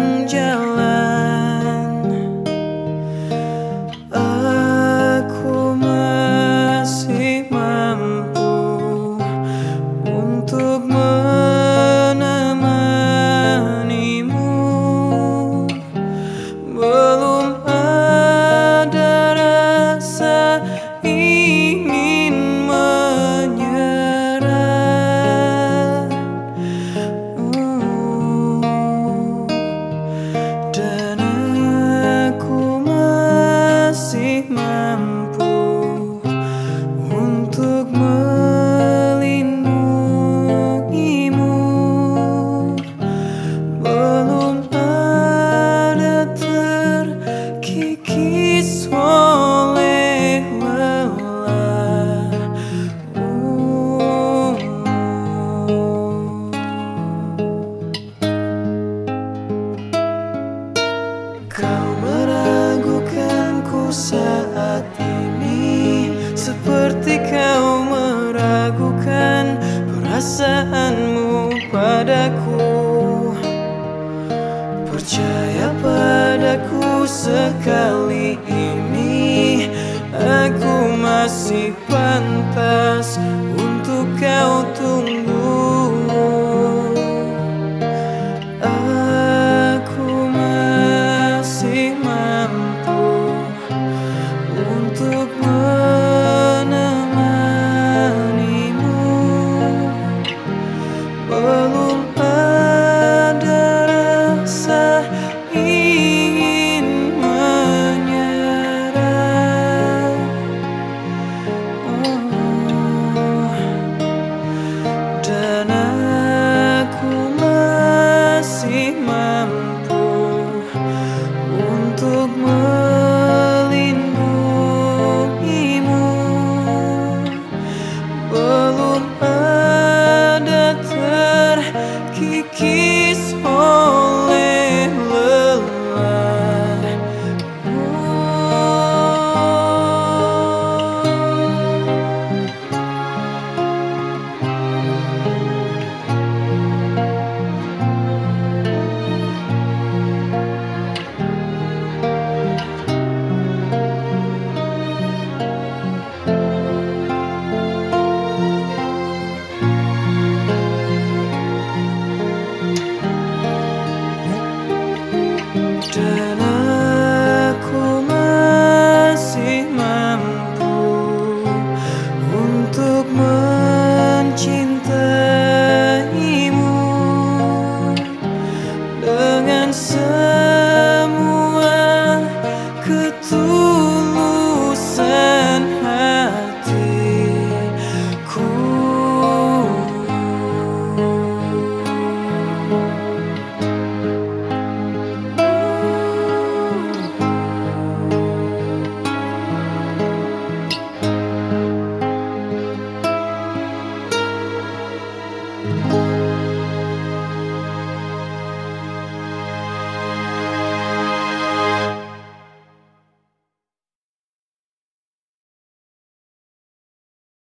jalan, aku masih mampu untuk menemanimu. Belum ada rasa ingin menyerah, dan aku masih mampu untuk melindungimu. Belum ada terkikis oleh lelah. Kau meragukanku saat ini, seperti kau meragukan perasaanmu padaku. Percaya padaku sekali ini, aku masih pantas untuk kau tunggu. Aku masih mampu untuk menemanimu. Belum ada rasa ingin menyerah, dan aku masih mampu untuk melindungimu. Belum ada terkikis oleh lelah. Dan aku masih mampu untuk mencintaimu dengan